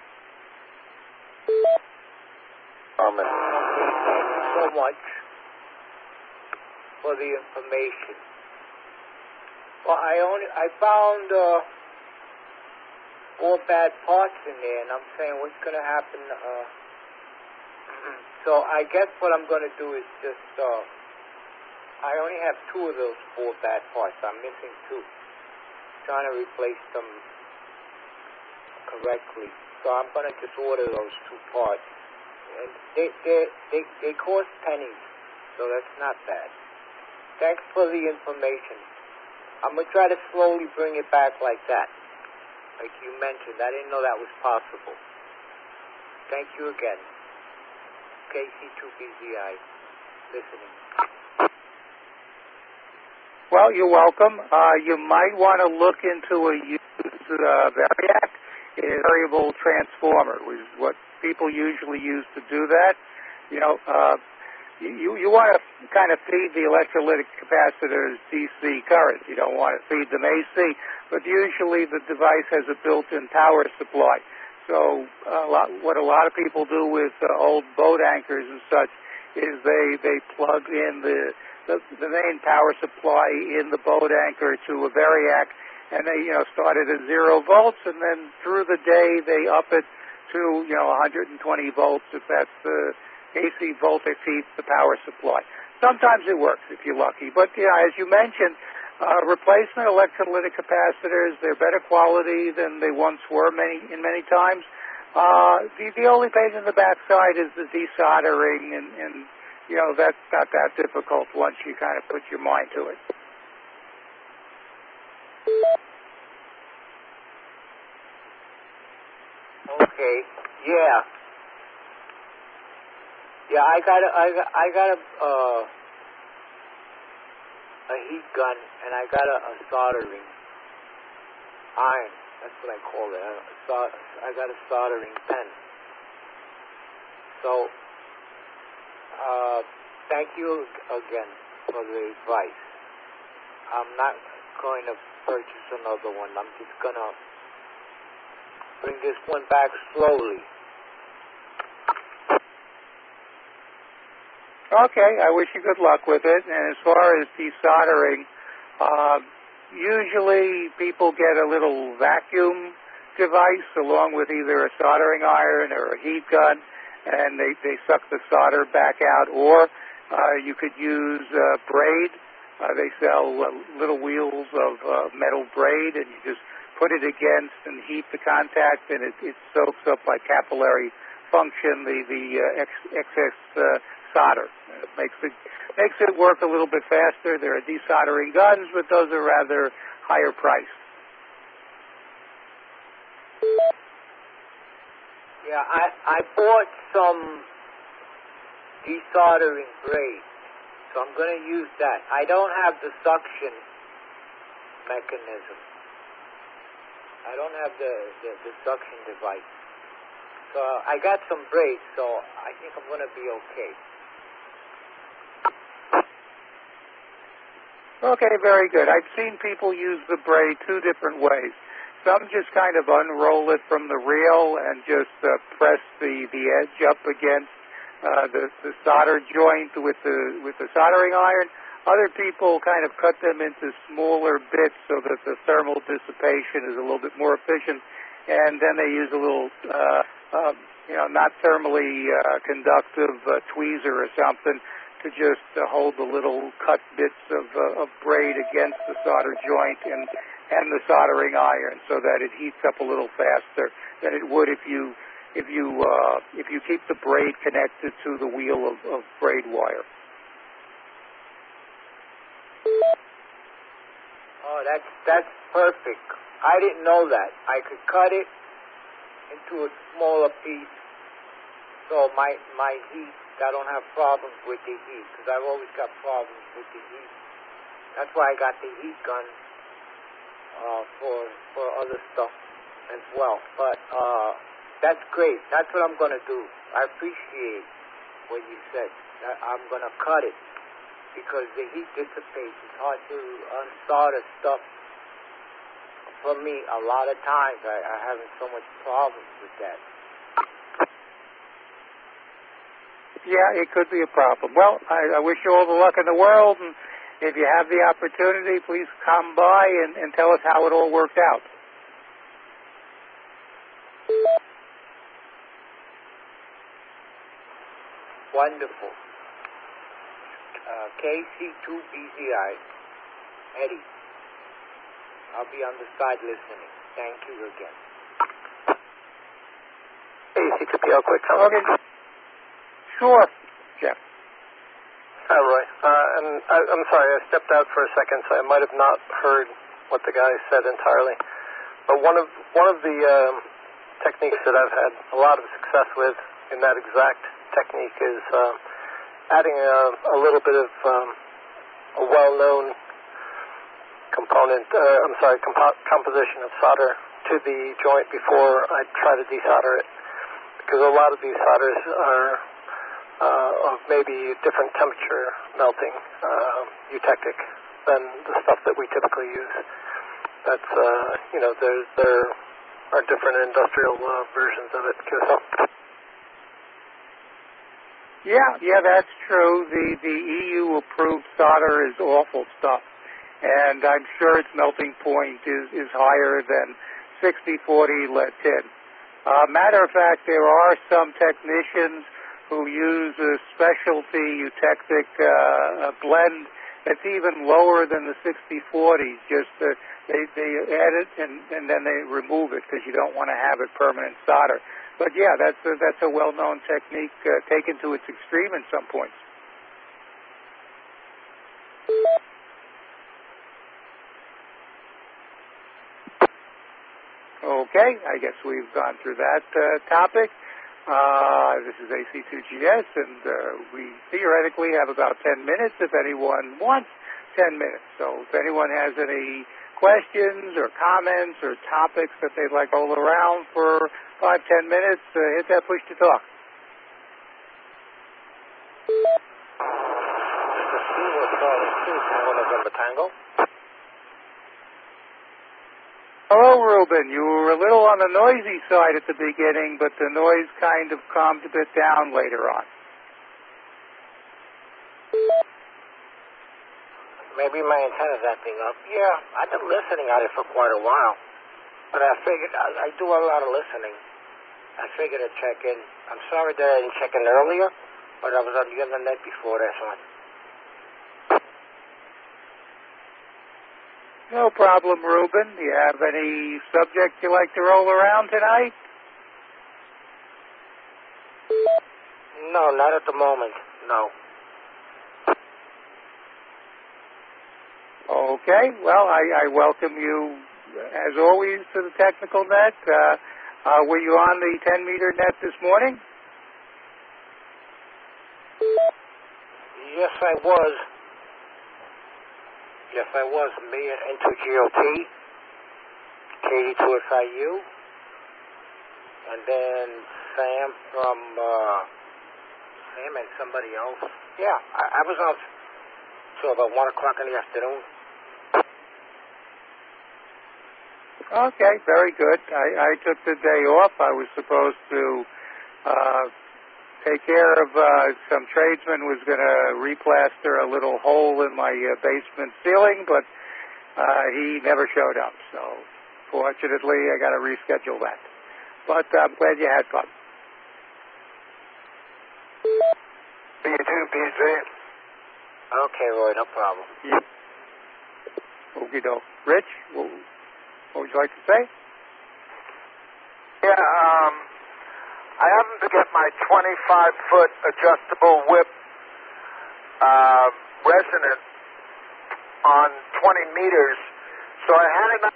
Carmen. Thank you so much for the information. Well, I only I found uh, four bad parts in there, and I'm saying, what's going to happen? Uh, so I guess what I'm going to do is just, uh, I only have two of those four bad parts. I'm missing two. I'm trying to replace them correctly. So I'm going to just order those two parts. And they, they, they, they cost pennies, so that's not bad. Thanks for the information. I'm going to try to slowly bring it back like that, like you mentioned. I didn't know that was possible. Thank you again. K C two B Z I, listening. Well, you're welcome. Uh, you might want to look into a used uh, Variac, a variable transformer, which is what people usually use to do that. You know, uh, You, you want to kind of feed the electrolytic capacitors D C current. You don't want to feed them A C, but usually the device has a built-in power supply. So a lot, what a lot of people do with uh, old boat anchors and such is they, they plug in the, the, the main power supply in the boat anchor to a Variac, and they, you know, start it at zero volts, and then through the day they up it to, you know, one hundred twenty volts if that's the A C voltage feeds the power supply. Sometimes it works if you're lucky. But, yeah, as you mentioned, uh, replacement electrolytic capacitors, they're better quality than they once were many in many times. Uh, the, the only pain in the backside is the desoldering, and, and, you know, that's not that difficult once you kind of put your mind to it. Okay, yeah. Yeah, I got a, I got, I got a, uh, a heat gun, and I got a, a soldering iron. That's what I call it. I, solder, I got a soldering pen. So, uh, thank you again for the advice. I'm not going to purchase another one. I'm just going to bring this one back slowly. Okay, I wish you good luck with it. And as far as desoldering, uh, usually people get a little vacuum device along with either a soldering iron or a heat gun, and they, they suck the solder back out. Or uh, you could use uh, braid. Uh, they sell uh, little wheels of uh, metal braid, and you just put it against and heat the contact, and it, it soaks up by capillary function the, the uh, ex, excess uh, solder. It makes it makes it work a little bit faster. There are desoldering guns, but those are rather higher priced. Yeah, I I bought some desoldering braid, so I'm going to use that. I don't have the suction mechanism. I don't have the, the, the suction device. So I got some braid, so I think I'm going to be okay. Okay, very good. I've seen people use the braid two different ways. Some just kind of unroll it from the reel and just uh, press the, the edge up against uh, the, the solder joint with the with the soldering iron. Other people kind of cut them into smaller bits so that the thermal dissipation is a little bit more efficient, and then they use a little, uh, uh, you know, not thermally uh, conductive uh, tweezer or something to just uh, hold the little cut bits of, uh, of braid against the solder joint and, and the soldering iron, so that it heats up a little faster than it would if you if you uh, if you keep the braid connected to the wheel of, of braid wire. Oh, that's that's perfect. I didn't know that. I could cut it into a smaller piece, so my my heat, I don't have problems with the heat, because I've always got problems with the heat. That's why I got the heat gun uh, for for other stuff as well. But uh, that's great. That's what I'm going to do. I appreciate what you said. I'm going to cut it, because the heat dissipates. It's hard to unsolder stuff. For me, a lot of times I, I'm having so much problems with that. yeah, it could be a problem. Well, I, I wish you all the luck in the world, and if you have the opportunity, please come by and, and tell us how it all worked out. Wonderful. Uh, K C two B Z I. Eddie. I'll be on the side listening. Thank you again. A C two P L, quick comment. Okay. Sure, Jeff. Hi, Roy. Uh, and I, I'm sorry, I stepped out for a second, so I might have not heard what the guy said entirely. But one of one of the um, techniques that I've had a lot of success with in that exact technique is uh, adding a, a little bit of um, a well-known component, uh, I'm sorry, compo- composition of solder to the joint before I try to desolder it. Because a lot of these solders are uh, of maybe different temperature melting, uh, eutectic, than the stuff that we typically use. That's, uh, you know, there, there are different industrial uh, versions of it. So. Yeah, yeah, that's true. The the E U-approved solder is awful stuff, and I'm sure its melting point is, is higher than sixty forty lead tin. Uh, matter of fact, there are some technicians who use a specialty eutectic uh, blend that's even lower than the sixty forty. Just uh, they they add it and, and then they remove it because you don't want to have it permanent solder. But yeah, that's a, that's a well-known technique uh, taken to its extreme in some points. Okay, I guess we've gone through that uh, topic. Uh, this is A C two G S, and uh, we theoretically have about ten minutes if anyone wants ten minutes. So if anyone has any questions or comments or topics that they'd like to roll around for five, ten minutes, uh, hit that push to talk. Hello, Ruben. You were a little on the noisy side at the beginning, but the noise kind of calmed a bit down later on. Maybe my antenna's acting up. Yeah, I've been listening on it for quite a while. But I figured, I, I do a lot of listening. I figured I'd check in. I'm sorry that I didn't check in earlier, but I was on the internet before that one. No problem, Ruben. Do you have any subject you like to roll around tonight? No, not at the moment. No. Okay. Well, I, I welcome you, as always, to the Technical Net. Uh, uh, were you on the ten-meter net this morning? Yes, I was. Yes, I was. Me and N two G O T, K D two S I U, and then Sam from, uh, Sam and somebody else. Yeah, I, I was on till about one o'clock in the afternoon. Okay, very good. I, I took the day off. I was supposed to uh, take care of uh, some tradesman was going to replaster a little hole in my uh, basement ceiling, but uh, he never showed up. So fortunately, I got to reschedule that. But I'm glad you had fun. B two B Z. Okay, Roy, no problem. Yeah. Okie doke. Rich, what would you like to say? Yeah, um, I happened to get my twenty-five foot adjustable whip uh, resonant on twenty meters, so I had an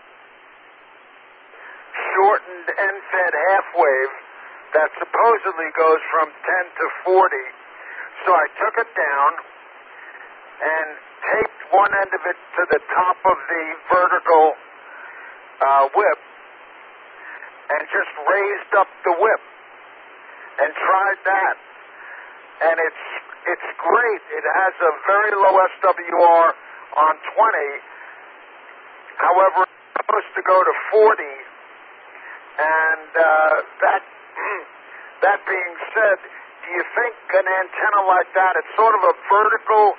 shortened end-fed half wave that supposedly goes from ten to forty. So I took it down and taped one end of it to the top of the vertical uh, whip and just raised up the whip and tried that. And it's it's great. It has a very low S W R on twenty. However, it's supposed to go to forty. And uh, that that being said, do you think an antenna like that, it's sort of a vertical